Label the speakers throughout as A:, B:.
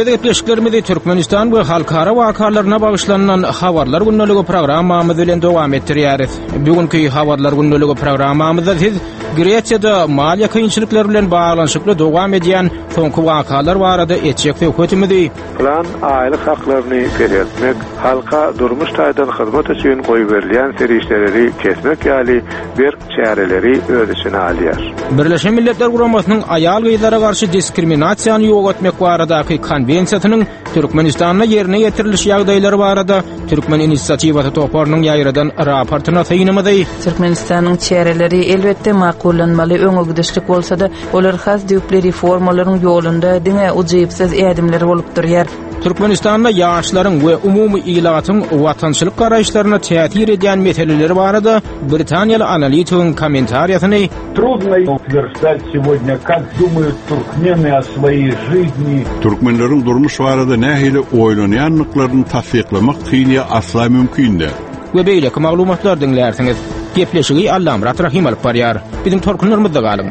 A: Sevgili gepleşiklerimizi Türkmenistan we halkara wakalarına bagışlanan habarlar günnöligi programmamyz bilen dowam etdirýäris. Bugünkü habarlar günnöligi programmamyzda siz Gretsiýada maliýe kynçylykları bilen baglanyşykly dowam edýän soňky wakalar barada etjek hökümetimizi
B: plan aýlyk haklaryny berýärmek, halka durmuş taýdan hyzmat üçin goýup berilýän serişleri kesmek ýaly bir çäreleri öz içine alýar.
A: Birleşen Milletler Guramasynyň aýal gyzlara garşy diskriminasiýany ýok etmek baradaky konvensiýasynyň Türkmenistanda ýerine ýetirilişi ýagdaýlary barada Türkmen inisiatiwaty toparlynyň ýaýradan raportyna synymady.
C: Türkmenistanyň çäreleri elbetde makullanmaly öňe gidişlik bolsa-da, olar has düýpli reformalaryň ýolunda diňe ujypsyz ädimler bolup durýar.
A: Türkmenistanda ýaşlaryň we umumy ilatyň watançylyk garaýşlaryna täsir edýän meseleleri barada Britaniýaly analitikň kommentariýasyny
D: Трудно утверждать сегодня, как думают туркмены о своей жизни.
E: Türkmenleriň durmuş barada nähili oýlanýanlyklaryny tasdiklamak kynýa asla mümkin däl.
A: We beýleki maglumatlar dinlärsiňiz. Gepleşigi Allamrat Rahim alyp barýar. Bizim torkunlarymyzda galyň.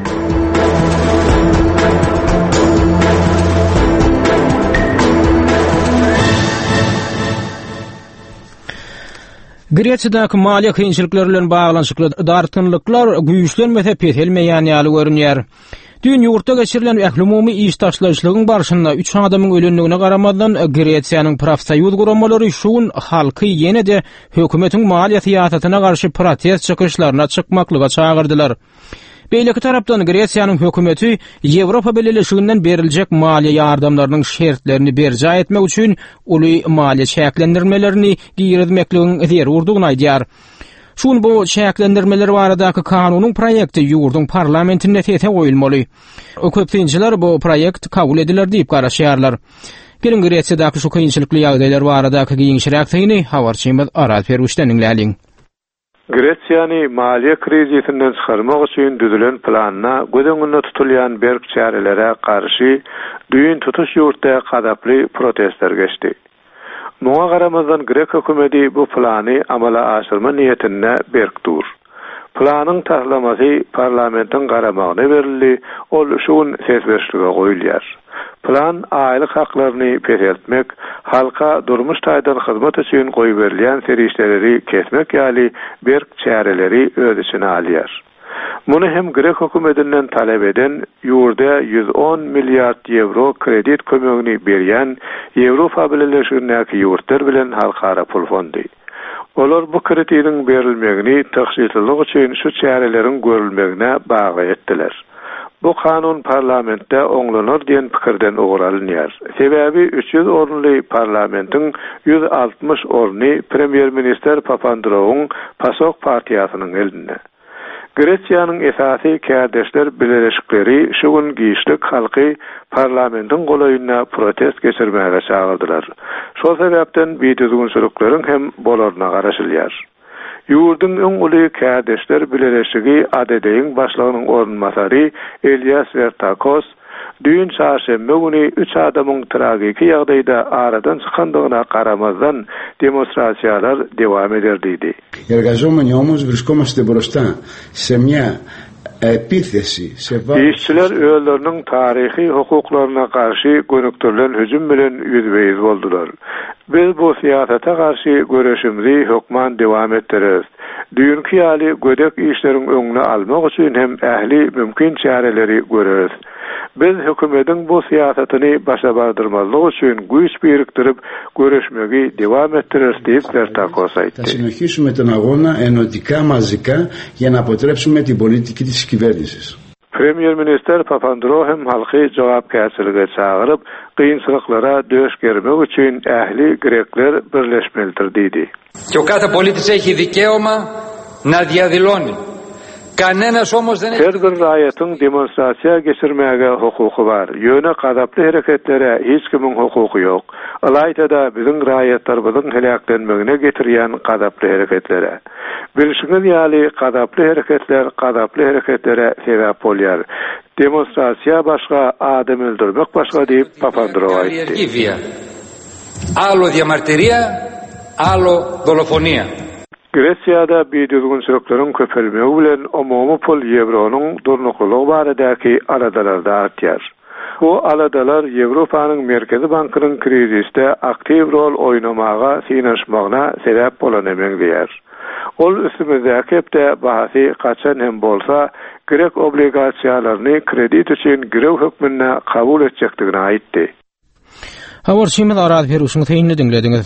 A: Gretsiýadaky maliýe kynçylyklary bilen baglanyşykly dartynlyklar güýçlenmese petelmeýän ýaly görünýär. Dün ýurtda geçirilen ählumumy iş taşlaşylygyň barşynda 3 adamyň ölenligine garamazdan Gretsiýanyň profsoýuz guramalary şuň halky ýene-de hökümetiň maliýe siýasatyna garşy protest çykyşlaryna çykmaklyga çagyrdylar. Beýleki tarapdan Gretsiýanyň hökümeti Ýewropa Birleşiginden beriljek maliýe ýardamlarynyň şertlerini berja etmek üçin uly maliýe çäklendirmelerini giýirmekligiň zerurdygyny aýdýar. Şun bu çäklendirmeler baradaky kanunyň proýekti ýurduň parlamentine tete goýulmaly. Köpçüler bu proýekt kabul ediler diýip garaşýarlar. Gelin Gretsiýadaky şu kynçylykly ýagdaýlar baradaky giňişirek täýini habarçymyz Aral Feruşdan dinläliň.
B: Gretsiýany maliýe krizisinden çykarmak üçin düzülen planyna gödeňinde tutulýan berk çärelere garşy düýün tutuş ýurtda gadaply protestler geçdi. Muňa garamazdan Grek hökümeti bu plany amala aşyrma niýetinde berkdir. Planyň taslamasy parlamentiň garamagyna berildi, ol şuň sesberişlige goýulýar. Plan aýlyk haklaryny peteltmek, halka durmuş taýdan hyzmat üçin goýup berilýän serişleri kesmek ýaly berk çäreleri öz içine alýar. Muny hem Grek hökümetinden talep eden ýurda 110 milliard euro kredit kömegini berýän Ýewropa Birleşigindäki ýurtlar bilen halkara pul fondy. Olar bu kreditiň berilmegini taşsyzlyk üçin şu çäreleriň görülmegine baga etdiler. Bu kanun parlamentde oňlanır diýen pikirden oguralynýar. Sebäbi 300 orunly parlamentiň 160 orny premier minister Papandreou'ň PASOK partiýasynyň elinde. Gretsiýanyň esasy kärdeşler birleşikleri şu gün giýişlik halky parlamentiň golaýyna protest geçirmäge çagyrdylar. Şol sebäpden biýdüzgünçiliklaryň hem bolaryna garaşylýar. Ýurdun öň uly kärdeşler birleşigi ADD-iň başlygynyň orunmasary Elias Vertakos düýün çarşembe güni 3 adamyň tragiki ýagdaýda aradan çykandygyna garamazdan demonstrasiýalar dewam ederdi.
F: Εργαζόμενοι όμως βρισκόμαστε μπροστά σε μια επίθεση σε vağ.
B: İşçiler öýleriniň taryhy hukuklaryna garşy gönüktirilen hüjüm bilen ýüzbeýiz boldular. Biz bu siýasata garşy göreşimizi hökman dewam etdireriz. Düýünki ýaly gödek işleriň öňüne almak üçin hem ähli mümkin çäreleri göreriz. Biz hökümetiň bu siýasatyny başa bardyrmalyk üçin güýç birikdirip göreşmegi dewam etdireriz diýip Vertakos aýtdy.
F: Θα συνεχίσουμε τον αγώνα ενωτικά μαζικά για να αποτρέψουμε την πολιτική της κυβέρνησης.
B: Premier Minister Papandreou hem halky jogapkärçilige çagyryp kynçylyklara döş germek üçin ähli Grekler birleşmelidir diýdi.
G: Και ο κάθε πολίτης έχει δικαίωμα να διαδηλώνει. Κανένας όμως δεν έχει...
B: Her bir raýatyň demonstrasiýa geçirmäge hukuky bar. Ýöne gadaply hereketlere hiç kimiň hukuky ýok. Alaýda biziň raýatlarymyzyň helaklenmegine getirýän gadaply hereketlere. Bilşiňiz ýaly gadaply hereketlere sebäp bolýar. Demonstrasiýa başga, adam öldürmek başga diýip Papandreou aýtdy.
G: Άλλο διαμαρτυρία, άλλο δολοφονία.
B: Gretsiýada biýdüzgünçiliklaryň köpelmegi bilen umumy pul Ýewronyň durnuklygy baradaky aradalarda artýar. Şu aladalar Ýewropanyň Merkezi Bankynyň kriziste aktiv rol oýnamaga synaşmagyna sebäp bolan emekdiýär. Ol üstümizdäki hepde bahasy kaçan hem bolsa gerek obligasiýalaryny kredit üçin girew hökmüne kabul etjekdigini aýtdy.
A: Hawar Şeýmet arad berişini teýinli dinlediňiz.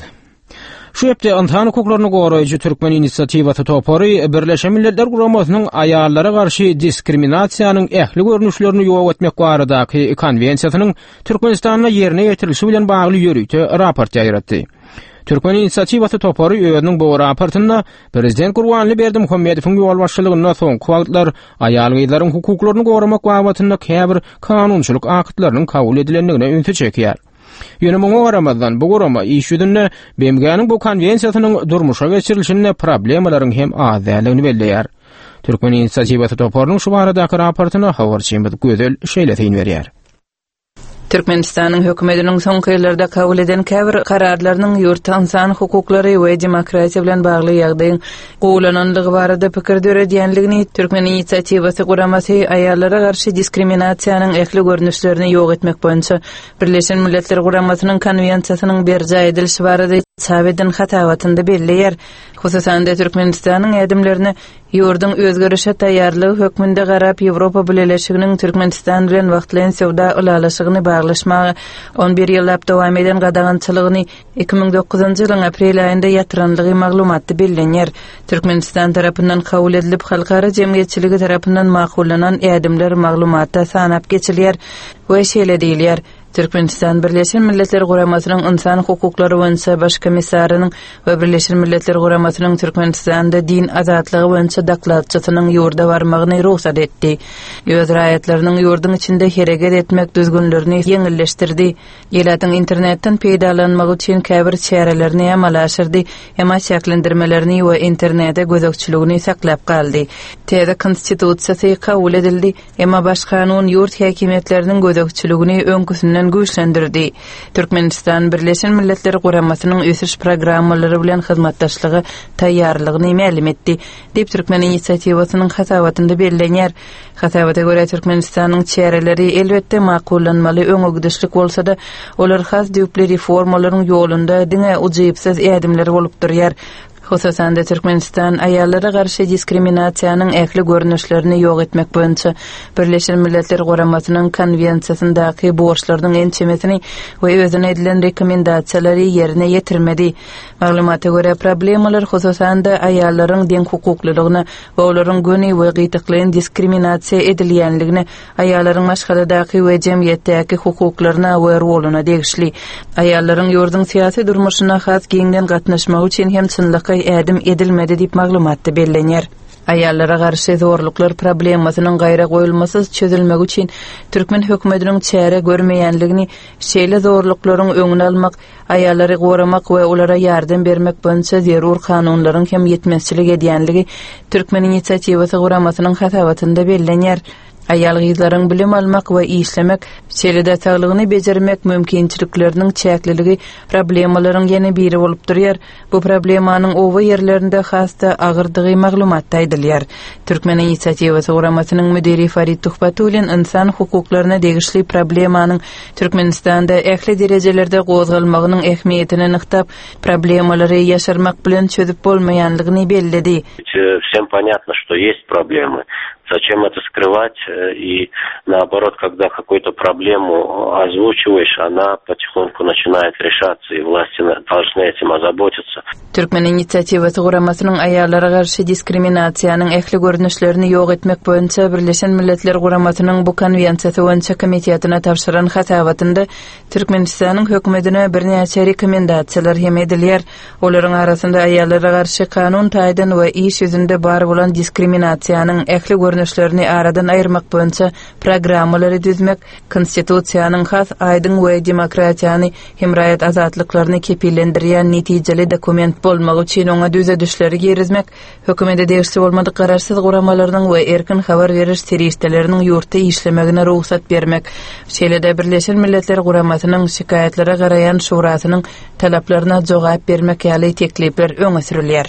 A: Şu hepde insan hukuklaryny goraýjy Türkmen inisiatiwaty topary Birleşen Milletler Guramasynyň aýallara garşy diskriminasiýanyň ähli görnüşlerini ýok etmek baradaky konwensiýasynyň Türkmenistanda ýerine ýetirilişi bilen bagly ýörüýte raport ýaýratdy. Türkmen inisiatiwaty topary öýüniň bu raportynda Prezident Gurbanly Berdimuhammedowyň ýol başçylygyna soňky wagtlar aýal gyzlaryň hukuklaryny goramak babatynda käbir kanunçylyk aktlarynyň kabul edilendigine ünsü çekýär. Ýöne muňa garamadan bu gorama iş ýüzünde BMG'niň bu konwensiýasynyň durmuşa geçirilişinde problemalaryň hem azalygyn belleýär. Türkmen inisiatiwaty toparynyň şu baradaky raportyna Hawar Şeýmet gözel şeýletin berýär.
C: Türkmenistanyň hökümetiniň soňky ýyllarda kabul eden käbir kararlarynyň ýurt insan hukuklary we demokratiýa bilen bagly ýagdaýyň gowlananlygy barada pikir döredýänligini Türkmen inisiatiwaty guramasy aýallara garşy diskriminasiýanyň ähli görnüşlerini ýok etmek boýunça Birleşen Milletler Guramasynyň konwensiýasynyň berje edilişi barada sabedin hatawatynda belleýär. Hususan da Türkmenistanyň edimlerini ýurdun özgörüşe taýýarlygy hökmünde garap Ýewropa Birleşiginiň Türkmenistan bilen wagtlaýan sowda ulalaşygyny baglaşmagy 11 ýyllap dowam eden gadagançylygyny 2009-njy ýylyň aprel aýynda ýatyranlygy maglumatdy bellenýär. Türkmenistan tarapyndan kabul edilip halkara jemgyýetçiligi tarapyndan makullanan edimler maglumatda sanap geçilýär we şeýle diýilýär. Türkmenistan Birleşen Milletler Guramasynyň insan hukuklary boýunça baş komissarynyň we Birleşen Milletler Guramasynyň Türkmenistanda din azatlygy boýunça daklatçysynyň ýurda barmagyny ruhsat etdi. Öz raýatlarynyň ýurdun içinde hereket etmek düzgünlerini ýeňilleşdirdi. Ýelatyň internetden peýdalanmagy üçin käbir çärelerini amala aşyrdy, hema şäklendirmelerini we internete gözekçiligini saklap galdy. Täze konstitusiýasy kabul edildi, hema baş kanun ýurt häkimetleriniň gözekçiligini öňküsünden güýçlendirdi. Türkmenistan Birleşen Milletler Guramasynyň ösüş programmalary bilen hyzmatdaşlygy taýýarlygyny ma'lum etdi. Dip Türkmen inisiatiwasynyň hatawatynda bellenýär. Hatawata görä Türkmenistanyň çäreleri elbetde makullanmaly öňügdüşlik bolsa-da, olar has düýpli reformalaryň ýolunda diňe ujypsyz edimler bolup durýar. Hususan da Türkmenistan aýallara garşy diskriminasiýanyň ähli görnüşlerini ýok etmek boýunça Birleşen Milletler Guramasynyň konwensiýasyndaky borçlarynyň ençemesini we özüne edilen rekomendasiýalary ýerine ýetirmedi. Maglumata görä problemalar hususan da aýallaryň deň hukuklylygyna we olaryň göni we gytyklyň diskriminasiýa edilýänligine, aýallaryň maşgaladaky we jemgyýetdäki hukuklaryna we roluna degişli. Aýallaryň ýurdun syýasy durmuşyna has giňden gatnaşmagy üçin hem çynlyk edim edilmedi dip maglumatda bellenýär. Aýallara garşy zorluklar problemasynyň gaýra goýulmasy çözülmegi üçin Türkmen hökümetiniň çäre görmeýänligini, şeýle zorluklaryň öňüne almak, aýallary goramak we olara ýardam bermek boýunça zerur kanunlaryň hem ýetmezçilik edýänligi Türkmen inisiatiwaty guramasynyň hatawatynda bellenýär. Aýal gyzlaryň bilim almak we işlemek, şeýle saglygyny bejermek mümkinçilikleriniň çäkliligi problemalaryň ýene biri bolup durýar. Bu problemanyň owa ýerlerinde hasda agyrdygy maglumatda aýdylýar. Türkmen inisiatiwaty guramasynyň müdiri Farid Tuhbatullin insan hukuklaryna degişli problemanyň Türkmenistanda ähli derejelerde gozgalmagynyň ähmiýetini nyktap, problemalary ýaşarmak bilen çözüp bolmaýanlygyny belledi.
H: Всем понятно, что есть проблемы. Зачем это скрывать? И наоборот, когда какую-то проблему озвучиваешь, она потихоньку начинает решаться, и власти должны этим озаботиться.
C: Türkmen inisiatiwaty guramasynyň aýallara garşy diskriminasiýanyň ähli görnüşlerini ýok etmek boýunça Birleşen Milletler Guramasynyň bu konwensiýasy boýunça komitetyna tapşyran hatawatynda Türkmenistanyň hökümetine birnäçe rekomendasiýalar hem edilýär. Olaryň arasynda aýallara garşy kanun taýdan we iş ýüzünde bar bolan diskriminasiýanyň ähli görnüşlerini aradan aýyrmak boýunça programmalary düzmek, konstitusiýanyň has aýdyň we demokratiýany hem raýat azatlyklaryny kepillendirýän netijeli dokument bolmagy üçin oňa düze düşleri gerizmek, hökümete degişli bolmadyk gararsyz guramalarynyň we erkin habar beriş serişdeleriniň ýurtda işlemegine ruhsat bermek, şeýle Birleşen Milletler Guramasynyň şikayetlere garayan şurasynyň talaplaryna jogap bermek ýaly teklipler öňe sürilýär.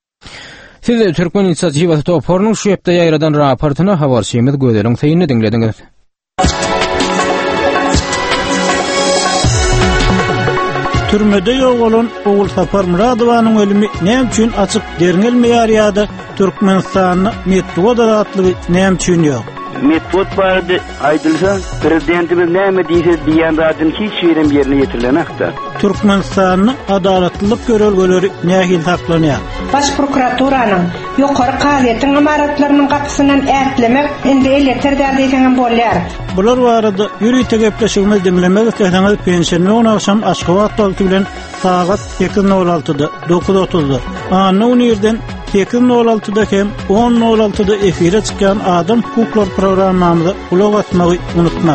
A: Siz Türkmen inisiatiwaty toparynyň şu ýepde ýaýradan raportyna Hawar Şeýmet gözeliň teýinli dinlediňiz.
I: Türmede ýok bolan Oğul Sapar Muradowanyň ölümi näme üçin açyk derňelmeýär ýa-da Türkmenistanyň Medwed adly näme üçin ýok?
J: Medwed barada aýdylsa, prezidentimiz näme diýse diýen radyň hiç ýerim ýerine ýetirilmekdir.
I: Türkmenistanyň adalatlylyk görelgeleri nähil saklanýar?
K: Baş prokuraturaның ýokary gazetin amaratlarynyň gapysynyň ätlemek indi eleter därdegen bolýar.
I: Bular barada ýüri tegepleşigimiz demlemek istediňiz pensiýony akşam Aşgabat bolty bilen saat 8:06-da 9:30-da. Anyň ýerden 8:06-da hem 10:06-da efire çykan Adam hukuklar programmamyza ulak atmagy unutma.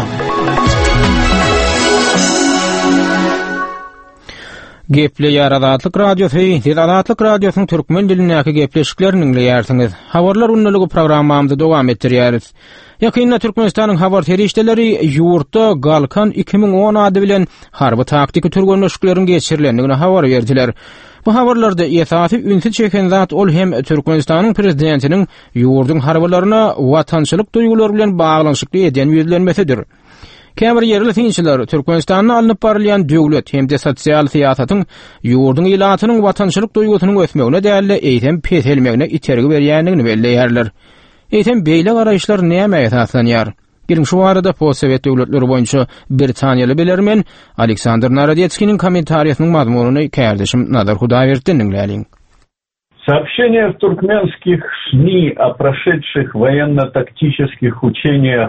A: Geple Ýaradatlyk radiosu, Ýaradatlyk radiosynyň türkmen dilindäki gepleşiklerini dinleýärsiňiz. Habarlar unnulugy programmamyzda dowam etdirýäris. Ýakynda Türkmenistanyň habar terişdeleri ýurtda Galkan 2010 ady bilen harby taktiki türgönleşiklerini geçirilendigine habar berdiler. Bu habarlarda esasy ünsi çeken zat ol hem Türkmenistanyň prezidentiniň ýurduň harbylaryna watançylyk duýgulary bilen baglanyşykly eden ýüzlenmesidir. Käbir yerli tinçiler Türkmenistanyna alınıp barylýan döwlet hem de sosial siýasatyň ýurduň ilatynyň watançylyk duýgusynyň ösmegine däli eýtem peselmegine itergi berýändigini belleýärler. Eýtem beýle garaýşlar näme esaslanýar? Gelin şu arada Postsovet döwletleri boýunça Britaniýaly bilermen Aleksandr Narodetskiň kommentariýasynyň mazmunyny kärdeşim Nazar Hudaýberden dinläýin.
D: Сообщения в туркменских СМИ о прошедших военно-тактических учениях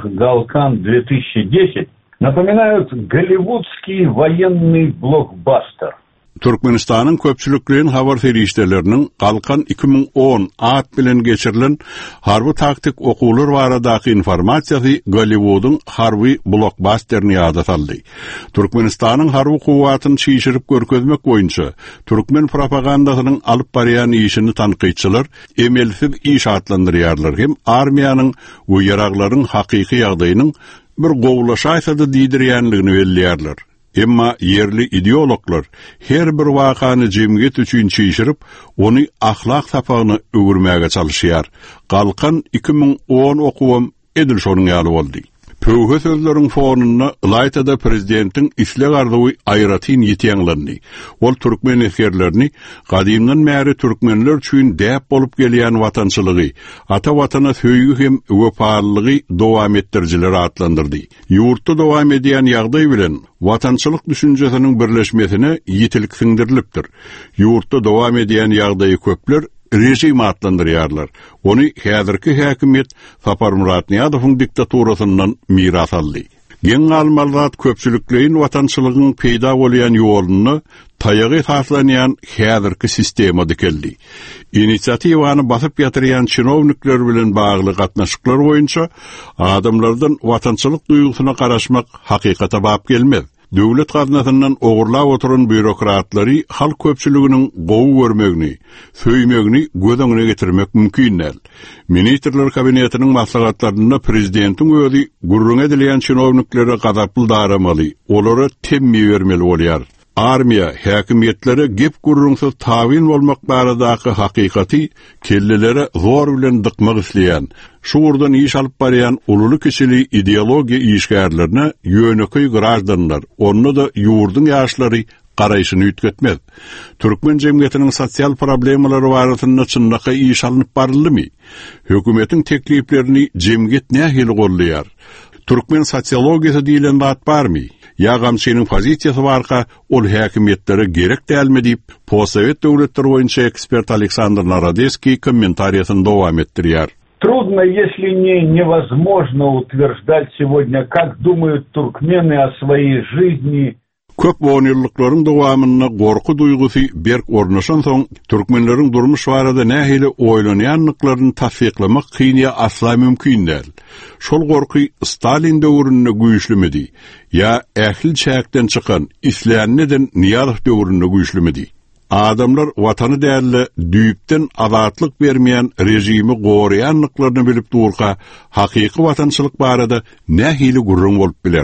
D: «Галкан-2010» напоминают голливудский военный блокбастер.
E: Türkmenistanyň köpçülikliğin habar terişdelerinin Galkan 2010 ad bilen geçirilen harby taktik okuwlar baradaky informasiýasy Gollywood'un harby blockbusterini ýada saldy. Türkmenistanyň harby kuwatyny şişirip görkezmek boýunça türkmen propagandasynyň alyp barýan işini tanqyçylar emelsiz iş adlandyrýarlar hem armiýanyň bu ýaraklaryň hakyky ýagdaýynyň bir gowlaşaýsady diýdirýänligini belleýärler. Emma yerli ideologlar her bir wakany jemgyýet üçin çyşyryp, ony ahlak sapagyny öwürmäge çalyşýar. Galkan 2010 okuwam edil şonuň ýaly boldy. Pöwhe sözleriň fonuna Ilaytada prezidentiň isleg arzuwy aýratyn ýetýänlerini, ol türkmen eskerlerini gadymdan märi türkmenler üçin däp bolup gelýän watançylygy, ata watana söýgü hem wepalylygy dowam etdirjiler atlandyrdy. Ýurtda dowam edýän ýagdaý bilen watançylyk düşünjesiniň birleşmesine ýetilik siňdirilipdir. Ýurtda dowam edýän ýagdaýy köpler rejim atlandyrýarlar. Ony häzirki häkimet Sapar Muradowanyň diktaturasyndan miras aldy. Gen almalat köpçülikliğin watançylygyň peýda bolýan ýoluny taýagy taslanýan häzirki sistema dikeldi. Inisiatywany basyp ýatyrýan çinownikler bilen bagly gatnaşyklar boýunça adamlardan watançylyk duýgusyna garaşmak hakykata bap gelmez. Döwlet gaznasyndan ogurlap oturan bürokratlary halk köpçüliginiň gowy görmegini, söýmegini göz getirmek mümkin näl. Ministrler kabinetiniň maslahatlaryna prezidentiň özi gurrun edilýän çinowniklere gadaply daramaly, olary temmi bermeli bolýar. Armiya, häkimetlere gep gurrunsa tawin bolmak baradaky hakykaty kellelere zor bilen dykmak isleýän, şu urdan iş alyp barýan ululy kişili ideologiýa işgärlerine ýöneköy grajdanlar, onu da ýurdun ýaşlary garaýşyny ütketmez. Türkmen jemgyýetiniň sosial problemalary barasynda çynlaka iş alynyp baryldymy? Hökümetiň tekliplerini jemgyýet nähili gollaýar? Türkmen sosiologiýasy diýilen zat barmy? Ýagam senin pozisiýasy barka ol häkimetlere gerek dälmi diýip Postsovet döwletleri boýunça ekspert Aleksandr Narodetski kommentariýasyny dowam etdirýär.
D: Трудно, если не невозможно утверждать сегодня, как думают туркмены о своей жизни.
E: Köp ýyllaryň dowamyna gorku duýgusy berk ornaşan soň türkmenleriň durmuş barada nähili oýlanýanlyklaryny tasdiklamak kynýa asla mümkin däl. Şol gorky Stalin döwründe güýçlümedi, ýa ähli çäkden çykan Islänneden Niýazow döwründe güýçlümedi. Adamlar watany däli düýpden azatlyk bermeýän rejimi goraýanlyklaryny bilip durka hakyky watançylyk barada nähili gurrun bolup biler.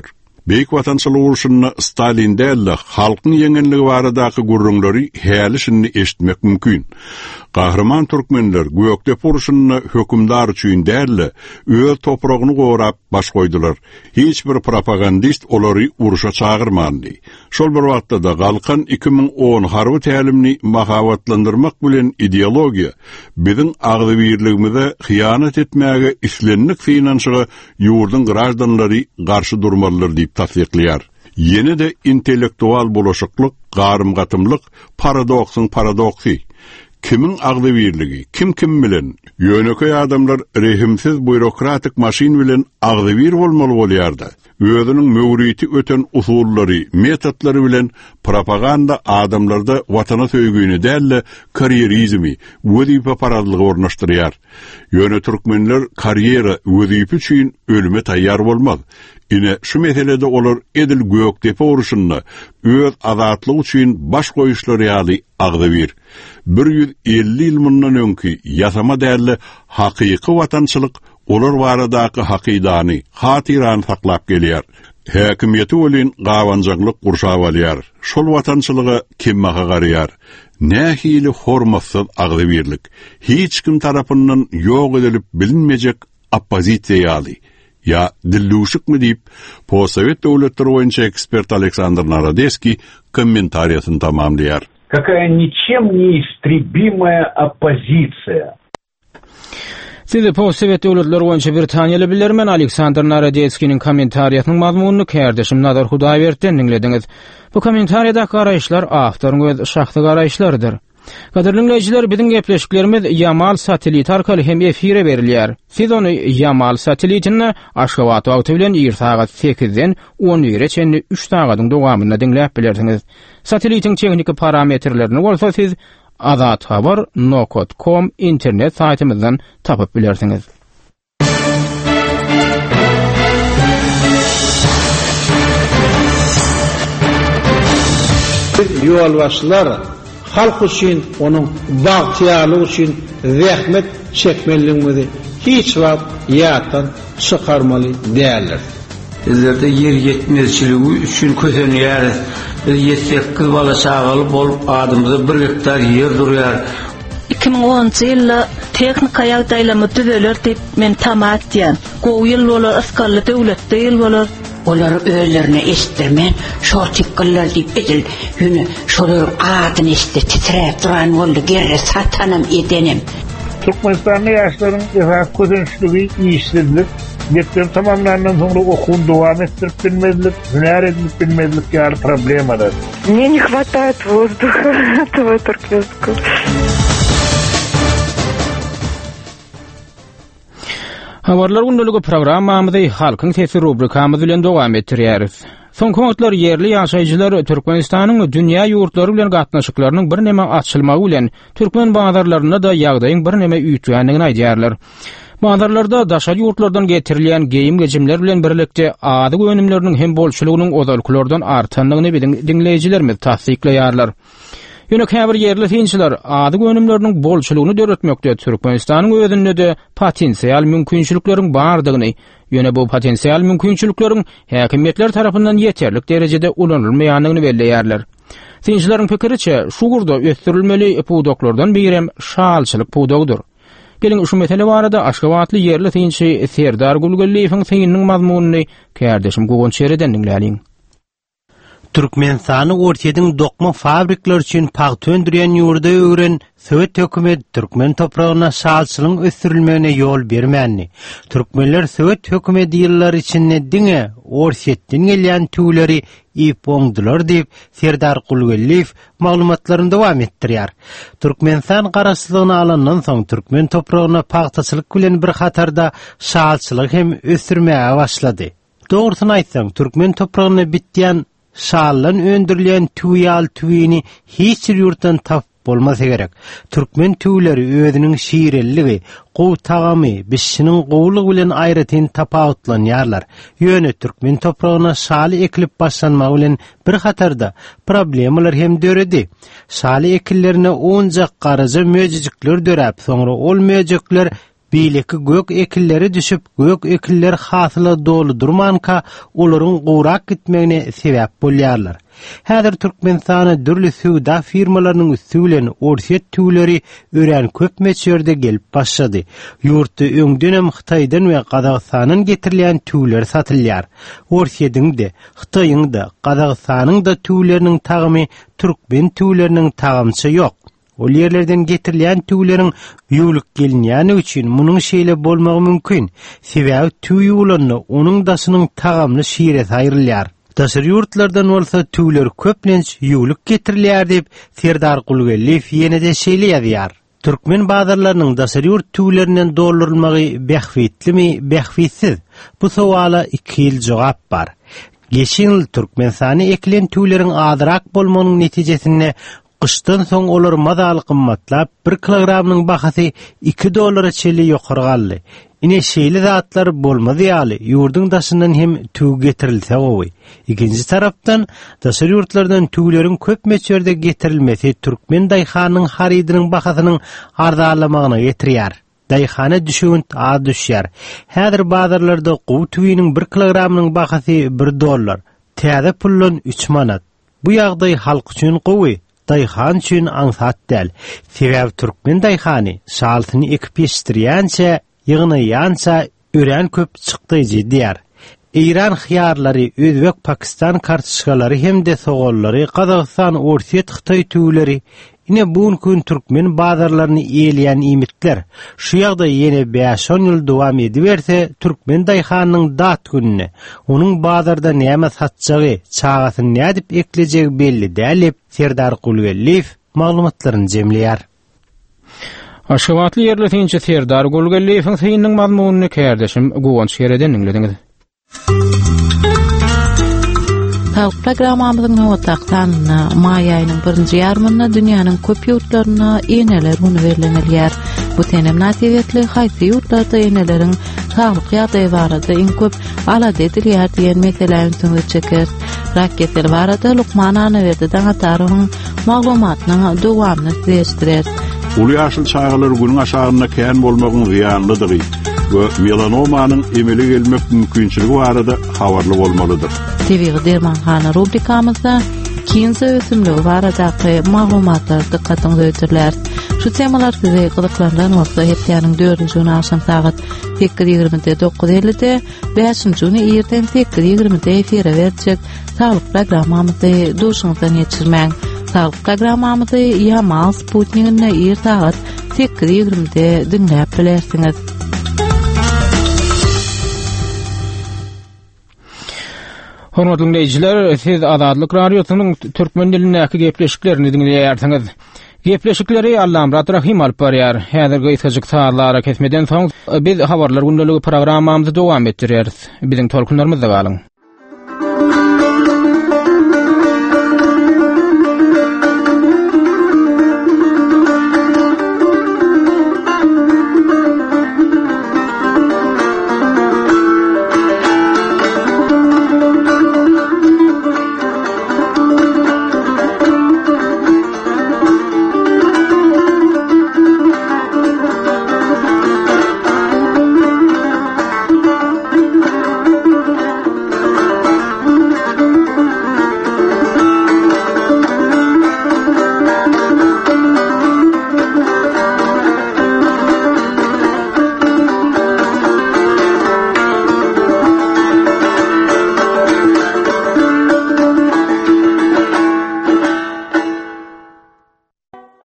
E: Beýik watançylyk uruşyna Stalin dälle halkyň ýeňenligi baradaky gurrunlary häli şinni eşitmek mümkin. Kahraman türkmenler Gökdep uruşyna hökümdar üçin dälle öz topragyny gorap baş goýdular. Hiç bir propagandist olary uruşa çağırmandy. Şol bir wagtda da galkan 2010 harby tälimini mahawatlandyrmak bilen ideologiýa biziň agdy birligimize hyýanat etmäge islenlik finansyga ýurdun gradanlary garşy durmalylar diýip tasdikleýär. Yeni de intellektual bolaşyklyk, garym-gatymlyk paradoksyň paradoksy. Kimin agdy birligi, kim bilen, ýöneköy adamlar rehimsiz bürokratik maşin bilen agdy bir bolmaly bolýardy. Özüniň möwriti öten usullary, metodlary bilen propaganda adamlarda watana söýgüni dälle karierizmi, wözipe paradlygy ornaşdyrýar. Ýöne türkmenler kariera wözipe üçin ölüme taýýar bolmaz. Ine şu meselede olar edil Gökdepe uruşyna öz azatlyk üçin baş goýuşlary ýaly agdy bir. 150 ýyl mundan öňki ýasama däli hakyky watançylyk olar baradaky hakydany, hatyrany saklap gelýär. Häkimiýeti bilen gawanjaglyk gurşap alýar. Şol watançylygy kimmäge garaýar. Nähili hormatsyz agdy birlik. Hiç kim tarapyndan ýok edilip bilinmejek oppozisiýa ýaly. Ya dilluşuk mu deyip, Possovet devletleri boyunca ekspert Aleksandr Narodeski комментариясын tamamlayar.
D: Какая ничем неистребимая оппозиция.
A: Sizi Possovet devletleri boyunca Britaniýaly bilermen Aleksandr Narodeski'nin kommentariýasynyň mazmunyny kärdeşim Nadar Hudaýberden dinlediňiz. Bu kommentariýada garaýşlar awtoryň öz şahsy garaýşlarydyr. Gaderliňleýijiler, biziň gepleşiklerimiz Yamal satelit arkaly hem efire berilýär. Siz ony Yamal satelitini Aşgabat wagty bilen 8-den 11-çe 3 sagatyň dowamyna dinläp bilersiňiz. Satelitiň teknik parametrlerini bolsa siz azathabar.com internet saytymyzdan tapyp bilersiňiz.
L: Ýolbaşçylar halk üçün, onun bagtyarlygy üçün zähmet çekmeliligini hiç wagt ýatdan çykarmaly däller.
M: Bizlerde yer yetmezçiligi üçün kösenýär. 7-8 bala çagaly bolup adamyza 1 hektar yer durýar.
N: 2010 ýylda teknika ýagdaýlamy düzeler diýip men tamat diýen. Gowy ýyl bolar, askarly döwletde ýyl bolar.
O: Olar özlerine estirmen, şo tikkeller diýip edil, ýöne şolar adyny esde titrep duran boldy, gerre satanam edenim.
P: Türkmenistan'da yaşların közençlüğü işsizlik, Getler tamamlanan sonra okuun devam ettirip bilmezlik, hüner edilip bilmezlik yani problem arar.
Q: Мне не хватает воздуха, этого Туркменского.
A: Habarlar gündəligi programmamyzy halkyň sesi rubrikamyz bilen dowam etdirýäris. Soňky wagtlar yerli ýaşaýjylar Türkmenistanyň dünýä ýurtlary bilen gatnaşyklarynyň bir näme açylmagy bilen türkmen bazarlaryna da ýagdaýyň bir näme üýtgänligini aýdýarlar. Bazarlarda daşa ýurtlardan getirilýän geyim-gejimler bilen birlikde ady önümleriniň hem bolçylygynyň ozalyklardan artanlygyny bilen dinleýijilerimiz tasdikleýärler. Ýöne käbir yerli tinçiler ady önümleriniň bolçylygyny döretmekde Türkmenistanyň özünde de potensial mümkinçilikleriň bardygyny, ýöne bu potensial mümkinçilikleriň häkimetler tarapyndan ýeterlik derejede ulanylmaýanlygyny belleýärler. Tinçileriň pikiriçe şu gurda ösdürilmeli pudoklardan birem şalçylyk pudogdur. Gelin şu mesele barada Aşgabatly yerli tinçi Serdar Gulgulliýewiň synynyň mazmunyny kärdeşim Gogonçereden dinläliň.
R: Türkmenistany ortadan dokma fabrikler için paht öndüren ýurda öwren Söwet hökümet Türkmen topragyna şalçylygyň ösdürilmegine ýol bermänni. Türkmenler Söwet hökümeti ýyllar içinde diňe orsetden gelýän tüwleri iýip diýip Serdar Gulgulliýew maglumatlaryny dowam etdirýär. Türkmenistan garaşsylygyna alandan soň Türkmen topragyna paxtaçylyk bilen bir hatarda şalçylyk hem ösdürmäge başlady. Dogrusyny aýtsaň, Türkmen topragyna bitýän şallan öndürilen tüýal tüýini hiç ýurtdan tap bolmasa gerek. Türkmen tüýleri özüniň şiirelligi, gowy tagamy, bişiniň gowlugy bilen aýratyn tapawutlanýarlar. Ýöne Türkmen topragyna şaly ekilip başlanmagy bilen bir hatarda problemalar hem döredi. Şaly ekillerine oňjak garaja möjejikler dörep, soňra ol möjejikler Beýleki gök ekilleri düşüp gök ekiller hasyla doludurmanka olaryň gowrak gitmegine sebäp bolýarlar. Häzir Türkmenistana dürli suwda firmalarynyň üstülen orsiýet tüwleri ören köp meçerde gelip başlady. Ýurtda öňden Hytaýdan we Gazagystanyň getirilýän tüwler satylýar. Orsiýetiň de, Hytaýyň da, Gazagystanyň da tüwleriniň tagymy türkmen tüwleriniň tagamçy ýok. O yerlerden getirilýän tüwleriň ýuwlyk gelinýäni üçin munyň şeýle bolmagy mümkin. Sebäbi tüw ýuwlanyny onuň dasynyň tagamly şiret aýrylýar. Daşary ýurtlardan bolsa tüwler köplenç ýuwlyk getirilýär diýip Serdar Gulgeliýew ýene-de şeýleýär. Türkmen bazarlarynyň daşary ýurt tüwlerinden doldurulmagy bähfitlimi, bähfitsiz? Bu sowala iki ýyl jogap bar. Geçen ýyl Türkmenistany ekilen tüwleriň azyrak bolmagynyň netijesinde Qışdan soň olar mazaly qymmatlap, 1 kilogramynyň bahasy $2 çeli ýokary galdy. Ine şeýle zatlar bolmady ýaly, ýurdun daşyndan hem tüw getirilse gowy. Ikinji tarapdan, daşary ýurtlardan tüwleriň köp meçerde getirilmesi türkmen daýhanyň haridynyň bahasynyň arzalamagyna getirýär. Daýhana düşünt az düşýär. Häzir bazarlarda gowy tüwiniň 1 kilogramynyň bahasy $1. Täze pullan 3 manat. Bu ýagdaý halk üçin gowy. Daýhan üçin aňsat däl. Sebäbi türkmen daýhany şaltyny ekip ýetirýänçe, ýygnaýança ören köp çykdyjy diýär. İran xiyarlary, Özbek, Pakistan kartuşkalary hemde sogollary, Gazagystan, Orsiýet, Hytaý tüwleri ine bugun türkmen bazarlaryny eýleýän imitler. Şu ýagda ýene 5-10 ýyl dowam ediberse, türkmen daýhanynyň dat gününe, onuň bazarda näme satjagy, çagasyny nädip eklejegi belli däl. Serdar Gulgeliýew maglumatlaryny jemleýär.
A: Aşgabatly ýerleşinçe Serdar Gulgeliýewiň synyň mazmunyny kärdeşim Gowanç Şereden dinlediňiz.
S: Halk programamyzyň nowataqdan may aýynyň 1-nji ýarmyna dünýäniň köp ýurtlaryna eneler uny berilenilýär. Bu tenem natijetli haýsy ýurtlarda eneleriň saglyk ýagdaýy barada iň köp alada edilýär diýen meselelerni töňe çeker. Raketler barada Lukman Anaverdi daňataryň maglumatyny dowamly süýüşdirer.
E: Uly ýaşyl çağlar günüň aşagyna kän bolmagyň ziýanlydygy we melanomanyň emeli gelmek mümkinçiligi barada habarly bolmalydyr.
S: TV Dermanhana rubrikamyzda kinze ösümligi baradaky maglumatlar dikkatiňizi öýtürler. Şu temalar size gyzyklandan bolsa hepdeniň 4-nji aşam saat 8:20-9:50-de 5-nji ýerden 8:20-de efire berjek saglyk programmamyzdy duşuňyzdan ýetirmäň. Saglyk programmamyzdy ýa-mal Sputnik'ne ýer saat 8:20-de dinläp bilersiňiz.
A: Hormatly dinleyijiler, siz Azadlyk radiosynyň türkmen dilindäki gepleşiklerini dinleýärsiňiz. Gepleşikleri Allam Rahim alyp barýar. Häzirki ýysalyk saatlara kesmeden soň biz habarlar gündəligi programmamyzy dowam etdirýäris. Biziň tolkunlarymyzda galyň.